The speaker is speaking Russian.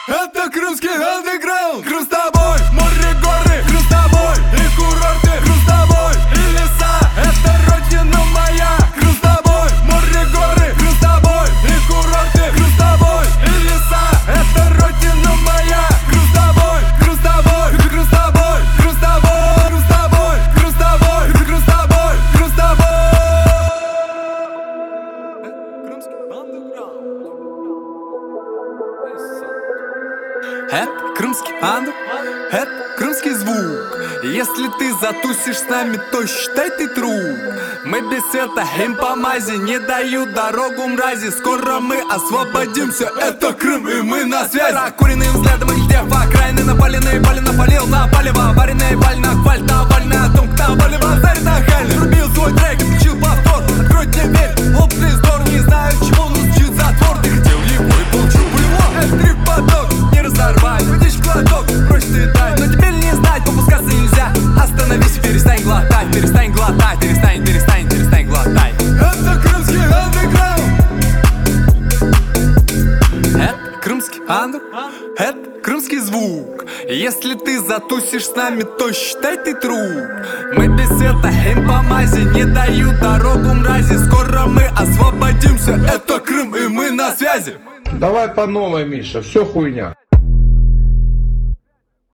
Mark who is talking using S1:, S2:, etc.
S1: Это крымский андеграунд. Крым с тобой, море, горы, Крым с тобой, и курорты, Крым с тобой, и леса. Это родина моя. Крым с тобой, море, горы, Крым с тобой, и курорты, Крым с тобой, и леса. Это родина моя. Крым с тобой, Крым с тобой, Крым с тобой, Крым с тобой, Крым с тобой, Крым с тобой, Крым с тобой, Крым с тобой. Крымский андеграунд. Это крымский андер, это крымский звук. Если ты затусишь с нами, то считай ты труп. Мы без света, им по мази, не дают дорогу мрази. Скоро мы освободимся, это Крым, и мы на связи. Прокуренным взглядом их где по окраины напаленные, пали напалил на палево. Вареные валь на хваль, наваль на том, кто вали базарит нахально. Врубил свой трек и включил повтор. Откройте дверь, лопный здор, не знаю, чему нас чуть затвор. Ты хотел его и получил его. Это трip-поток, не разорвай, уйдешь в глоток, прочь ты дай. Но теперь не знать, попускаться нельзя. Остановись и перестань глотать, перестань глотать, перестань, перестань, перестань глотать. Это крымский андеграунд. Это крымский андер, это крымский звук. Если ты затусишь с нами, то считай ты труп. Мы без света, им по мази, не дают дорогу мрази. Скоро мы освободимся, это Крым, и мы на связи.
S2: Давай по новой, Миша, все хуйня.